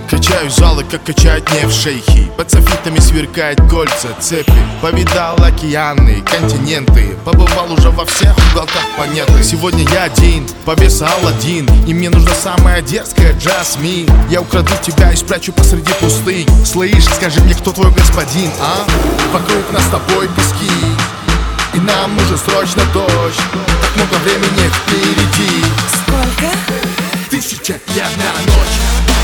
Качаю залы, как качают нефть шейхи. Под софитами сверкают кольца, цепи. Повидал океаны, континенты. Побывал уже во всех уголках планеты. Сегодня я один, по весу Аладдин. И мне нужна самая дерзкая Джасмин. Я украду тебя и спрячу посреди пустынь. Слышь, скажи мне, кто твой господин, а? Вокруг нас с тобой пески, и нам нужен срочно дождь. Так много времени впереди. Сколько? 1001 ночь.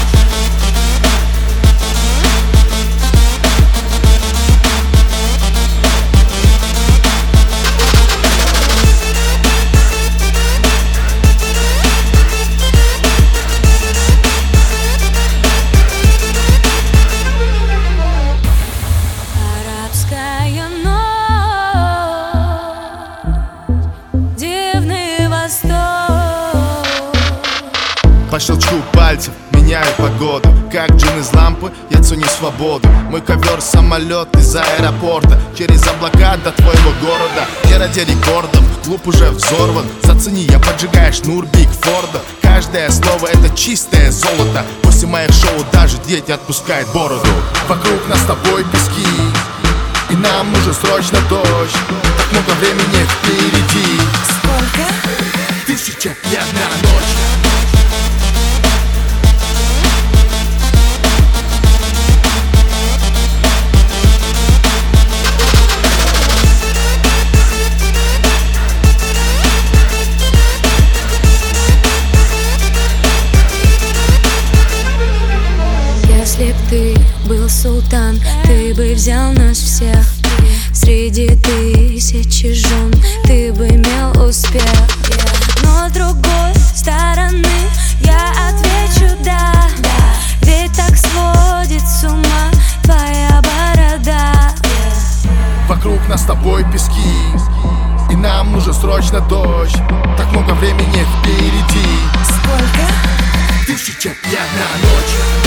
Арабская ночь, дивный восток. По щелчку пальцев меняю погоду. Как джин из лампы, я ценю свободу. Мой ковер самолет из аэропорта, через облака до твоего города. Я ради рекордов, клуб уже взорван. Зацени, я поджигаю шнур Биг Форда. Каждое слово это чистое золото. После моих шоу даже дети отпускают бороду. Вокруг нас с тобой пески, и нам нужен срочно дождь. Так много времени впереди. Сколько? 1001 ночь. Если б ты был султан, ты бы взял нас всех. Среди тысячи жен ты бы имел успех. Но с другой стороны я отвечу да, ведь так сводит с ума твоя борода. Вокруг нас с тобой пески, и нам нужен срочно дождь. Так много времени впереди. Сколько? 1001 ночь.